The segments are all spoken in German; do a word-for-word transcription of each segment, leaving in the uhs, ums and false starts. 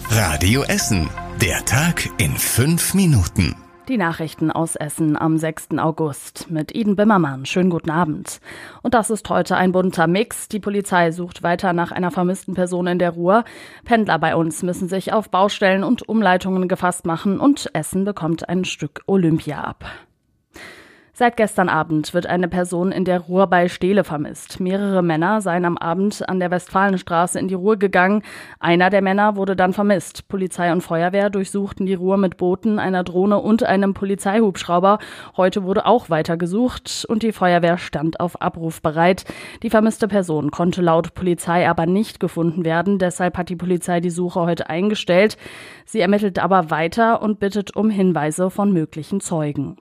Radio Essen. Der Tag in fünf Minuten. Die Nachrichten aus Essen am sechsten August mit Iden Bimmermann. Schönen guten Abend. Und das ist heute ein bunter Mix. Die Polizei sucht weiter nach einer vermissten Person in der Ruhr. Pendler bei uns müssen sich auf Baustellen und Umleitungen gefasst machen und Essen bekommt ein Stück Olympia ab. Seit gestern Abend wird eine Person in der Ruhr bei Steele vermisst. Mehrere Männer seien am Abend an der Westfalenstraße in die Ruhr gegangen. Einer der Männer wurde dann vermisst. Polizei und Feuerwehr durchsuchten die Ruhr mit Booten, einer Drohne und einem Polizeihubschrauber. Heute wurde auch weiter gesucht und die Feuerwehr stand auf Abruf bereit. Die vermisste Person konnte laut Polizei aber nicht gefunden werden. Deshalb hat die Polizei die Suche heute eingestellt. Sie ermittelt aber weiter und bittet um Hinweise von möglichen Zeugen.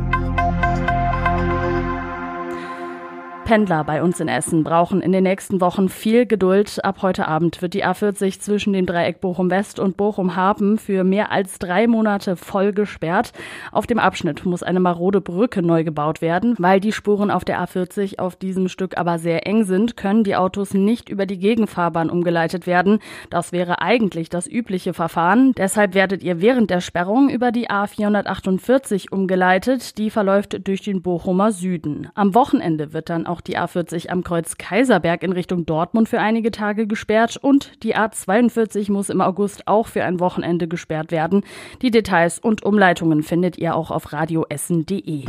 Pendler bei uns in Essen brauchen in den nächsten Wochen viel Geduld. Ab heute Abend wird die A vierzig zwischen dem Dreieck Bochum-West und Bochum-Hafen für mehr als drei Monate voll gesperrt. Auf dem Abschnitt muss eine marode Brücke neu gebaut werden. Weil die Spuren auf der A vierzig auf diesem Stück aber sehr eng sind, können die Autos nicht über die Gegenfahrbahn umgeleitet werden. Das wäre eigentlich das übliche Verfahren. Deshalb werdet ihr während der Sperrung über die A vierhundertachtundvierzig umgeleitet. Die verläuft durch den Bochumer Süden. Am Wochenende wird dann auch Auch die A vierzig am Kreuz Kaiserberg in Richtung Dortmund für einige Tage gesperrt und die A zweiundvierzig muss im August auch für ein Wochenende gesperrt werden. Die Details und Umleitungen findet ihr auch auf radioessen punkt de.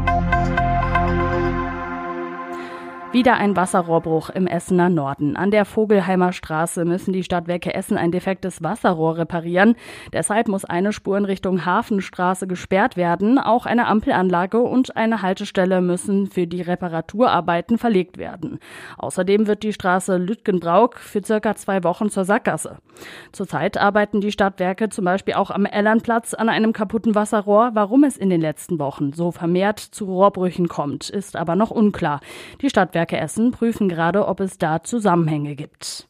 Wieder ein Wasserrohrbruch im Essener Norden. An der Vogelheimer Straße müssen die Stadtwerke Essen ein defektes Wasserrohr reparieren. Deshalb muss eine Spur in Richtung Hafenstraße gesperrt werden. Auch eine Ampelanlage und eine Haltestelle müssen für die Reparaturarbeiten verlegt werden. Außerdem wird die Straße Lütgenbrauk für circa zwei Wochen zur Sackgasse. Zurzeit arbeiten die Stadtwerke zum Beispiel auch am Ellernplatz an einem kaputten Wasserrohr. Warum es in den letzten Wochen so vermehrt zu Rohrbrüchen kommt, ist aber noch unklar. Die Stadtwerke Essen prüfen gerade, ob es da Zusammenhänge gibt.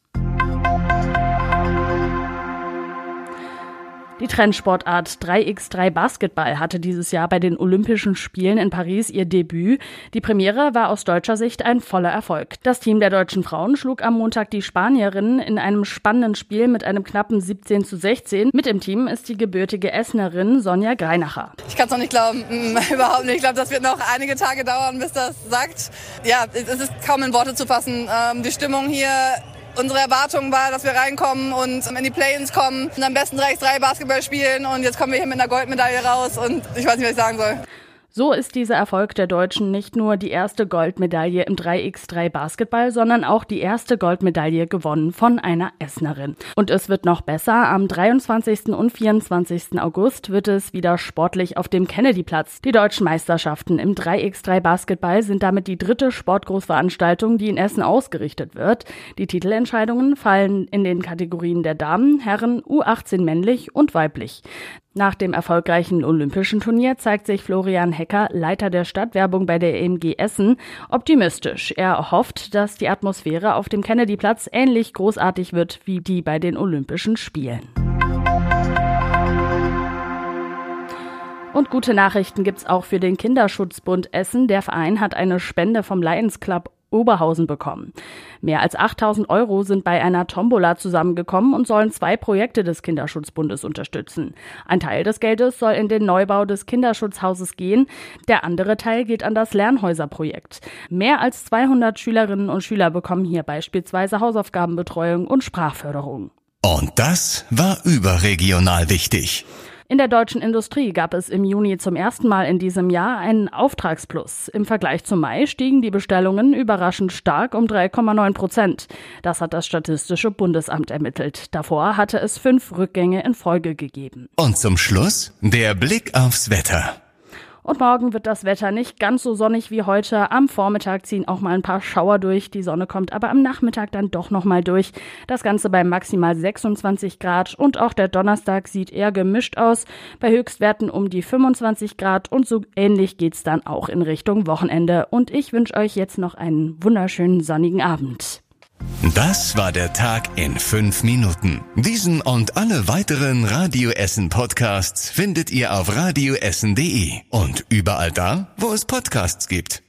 Die Trendsportart drei gegen drei Basketball hatte dieses Jahr bei den Olympischen Spielen in Paris ihr Debüt. Die Premiere war aus deutscher Sicht ein voller Erfolg. Das Team der deutschen Frauen schlug am Montag die Spanierinnen in einem spannenden Spiel mit einem knappen siebzehn zu sechzehn. Mit im Team ist die gebürtige Essenerin Sonja Greinacher. Ich kann es noch nicht glauben, überhaupt nicht. Ich glaube, das wird noch einige Tage dauern, bis das sagt. Ja, es ist kaum in Worte zu fassen. Ähm, die Stimmung hier... Unsere Erwartung war, dass wir reinkommen und in die Play-ins kommen und am besten drei gegen drei Basketball spielen und jetzt kommen wir hier mit einer Goldmedaille raus und ich weiß nicht, was ich sagen soll. So ist dieser Erfolg der Deutschen nicht nur die erste Goldmedaille im drei gegen drei Basketball, sondern auch die erste Goldmedaille gewonnen von einer Essenerin. Und es wird noch besser. Am dreiundzwanzigsten und vierundzwanzigsten August wird es wieder sportlich auf dem Kennedy-Platz. Die deutschen Meisterschaften im drei gegen drei Basketball sind damit die dritte Sportgroßveranstaltung, die in Essen ausgerichtet wird. Die Titelentscheidungen fallen in den Kategorien der Damen, Herren, U achtzehn männlich und weiblich. Nach dem erfolgreichen Olympischen Turnier zeigt sich Florian Hecker, Leiter der Stadtwerbung bei der E M G Essen, optimistisch. Er hofft, dass die Atmosphäre auf dem Kennedy-Platz ähnlich großartig wird wie die bei den Olympischen Spielen. Und gute Nachrichten gibt's auch für den Kinderschutzbund Essen. Der Verein hat eine Spende vom Lions Club Oberhausen bekommen. Mehr als achttausend Euro sind bei einer Tombola zusammengekommen und sollen zwei Projekte des Kinderschutzbundes unterstützen. Ein Teil des Geldes soll in den Neubau des Kinderschutzhauses gehen. Der andere Teil geht an das Lernhäuser-Projekt. Mehr als zweihundert Schülerinnen und Schüler bekommen hier beispielsweise Hausaufgabenbetreuung und Sprachförderung. Und das war überregional wichtig. In der deutschen Industrie gab es im Juni zum ersten Mal in diesem Jahr einen Auftragsplus. Im Vergleich zum Mai stiegen die Bestellungen überraschend stark um drei Komma neun Prozent. Das hat das Statistische Bundesamt ermittelt. Davor hatte es fünf Rückgänge in Folge gegeben. Und zum Schluss der Blick aufs Wetter. Und morgen wird das Wetter nicht ganz so sonnig wie heute. Am Vormittag ziehen auch mal ein paar Schauer durch. Die Sonne kommt aber am Nachmittag dann doch noch mal durch. Das Ganze bei maximal sechsundzwanzig Grad. Und auch der Donnerstag sieht eher gemischt aus. Bei Höchstwerten um die fünfundzwanzig Grad. Und so ähnlich geht's dann auch in Richtung Wochenende. Und ich wünsche euch jetzt noch einen wunderschönen sonnigen Abend. Das war der Tag in fünf Minuten. Diesen und alle weiteren Radio Essen Podcasts findet ihr auf radioessen punkt de und überall da, wo es Podcasts gibt.